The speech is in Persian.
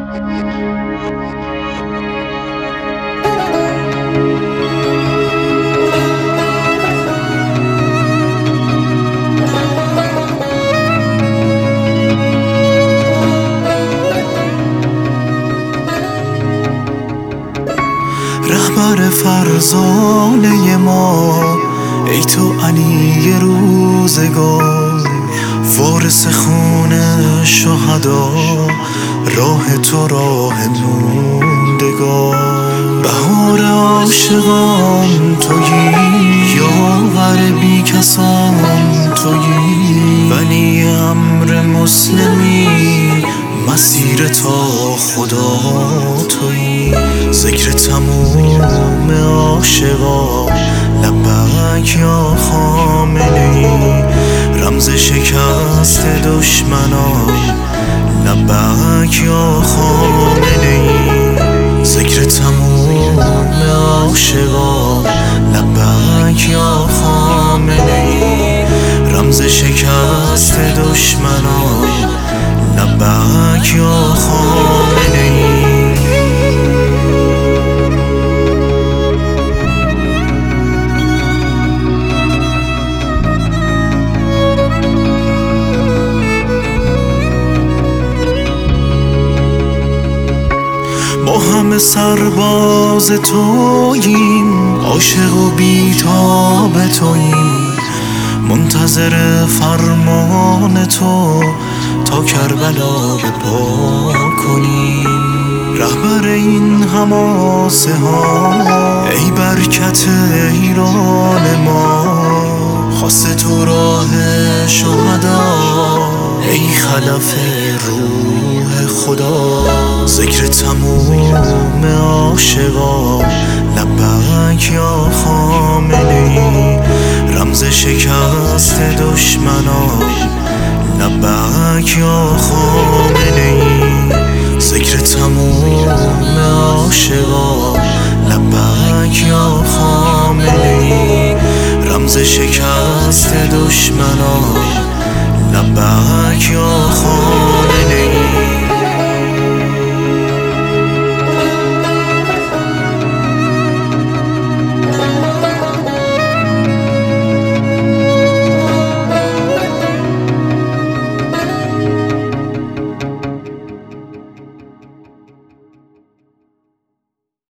رهبر فرزانه ما، ای تو علی روزگار، وارث خون شهدا، راه تو راه موندگار. بهار عاشقان تویی، یاور بی کسان تویی، ولی امر مسلمی، مسیر تا خدا تویی. ذکر تموم عاشقا، لبک یا خامنه ای، رمز شکست دشمنان، لبک یا خامنه ای. ذکر تموم عاشقا، لبک یا خامنه ای، رمز شکست دشمنان، لبک یا خامنه ای. ما همه سرباز توییم، عاشق و بیتاب توییم، منتظر فرمان تو تا کربلا به پا کنیم. رهبر این حماسه ها، ای برکت ایران ما، خواست تو راه شهدا، ای خلف روح خدا. ذکر تموم عاشقا، لبک یا خامنه ای، رمز شکست دشمنان، لبک یا خامنه ای. ذکر تموم عاشقا، لبک یا خامنه ای، رمز شکست دشمنان، لبک یا خامنه ای.